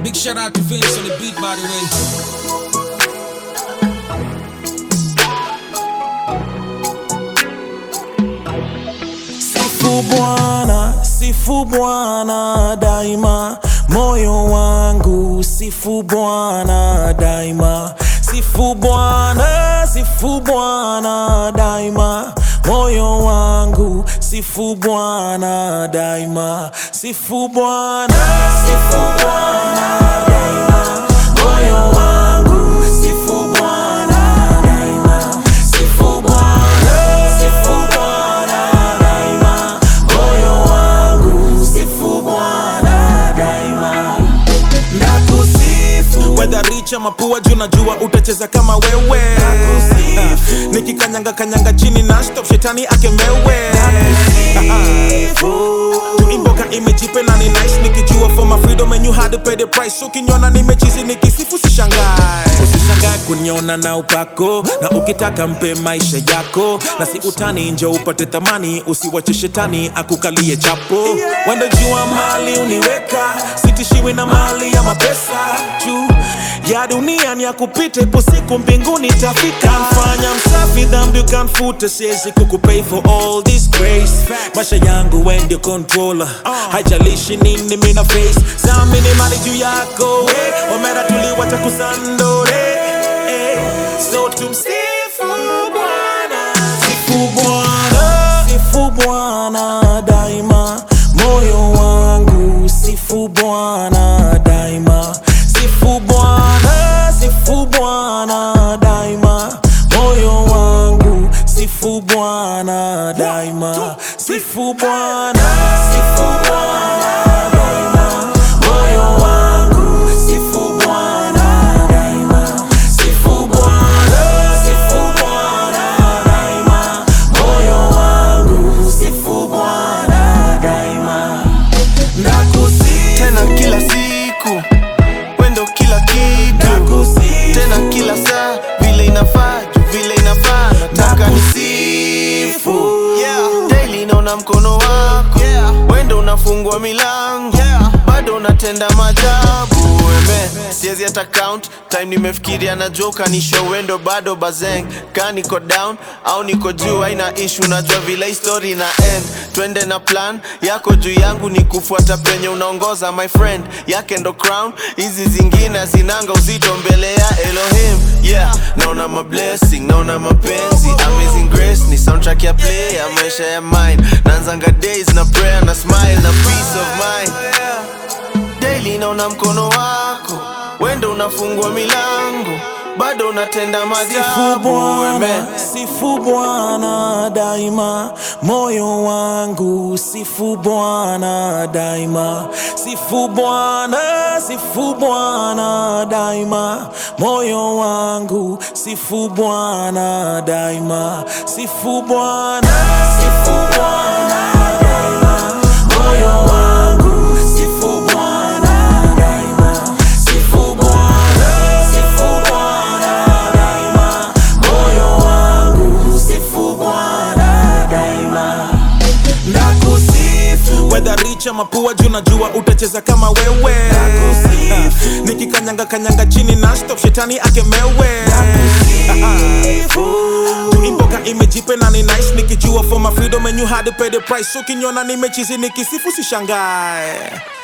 Big shout out to Vince on the beat, by the way. Sifu Bwana daima, moyo wangu sifu Bwana daima. Sifu Bwana daima, moyo wangu sifu Bwana daima. Sifu Bwana daima, moyo wangu sifu Bwana daima. Sifu Bwana daima, moyo wangu sifu Bwana daima. Nakusifu whether rich ama poor, juu najua utacheza kama wewe. Nikikanyanga kanyanga chini na stop shetani akemewe. Tuimboka imejipe na ni nice, nikijua for my freedom and you had to pay the price. Ukiniona nimechizi nikisifu usishangae kuniona na upako, na ukitaka mpe maisha yako, na si utani nje upate thamani, usiwache shetani akukalie chapo. Wendo jua mali uniweka, sitishiwi na mali ya mapesa. Juu ya dunia ni ya kupita, ipo siku mbinguni tafika. Mfanya msafi dhambi ukanfuta, siwezi kukupay for all this grace. Maisha yangu we ndio controller, haijalishi nini mina face. Samini mali juu yako, omera tuliwacha kusandore. So tumsifu Bwana, sifu Bwana daima, moyo wangu sifu Bwana daima. Sifu Bwana daima, moyo wangu sifu Bwana daima. Sifu Bwana daima, moyo wangu sifu Bwana daima. Sifu Bwana daima, moyo wangu sifu Bwana daima. Nakusifu tena kila siku, wendo kila kitu, tena kila saa, vile inafaa, vile inafaa. Nataka nisifu daily, naona mkono wako, wendo unafungua milango, bado unatenda maajabu. Siezi hata count time nimefikiria na joka ni show, wendo bado bazeng. Ka niko down au niko juu haina issue, najua vile story na end. Twende na plan yako juu yangu, ni kufuata penye unaongoza my friend. Yake ndo crown, hizi zingine zinanga uzito mbele ya Elohim. Naona ma blessing, naona mapenzi, amazing grace ni soundtrack ya play ya maisha ya mine. Naanzanga days na prayer na smile na peace of mind. Daily naona mkono wako, wendo unafungua milango, bado unatenda maajabu. Sifu Bwana daima, moyo wangu sifu Bwana daima. Sifu Bwana daima, moyo wangu sifu Bwana daima. Sifu Bwana daima, moyo wangu sifu Bwana daima. Sifu Bwana daima, moyo wangu sifu Bwana daima. Nakusifu whether rich ama poor, juu najua utacheza kama wewe. Nikikanyanga kanyanga chini na stop shetani akemewe. Tuimboka imejipe na ni nice, nikijua for my freedom and you had to pay the price. Ukiniona nimechizi nikisifu usishangae.